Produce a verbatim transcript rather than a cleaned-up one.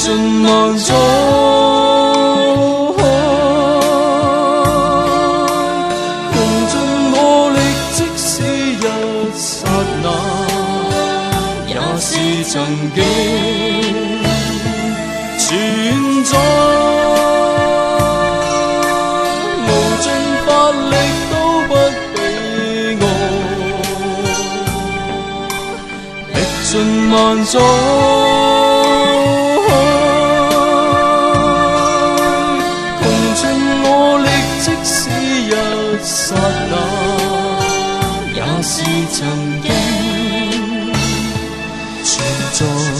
尽萬載，窮盡我力，即使一剎那，也是曾經存在。無盡法力都不比我，歷盡萬載。剎那也是曾經存在。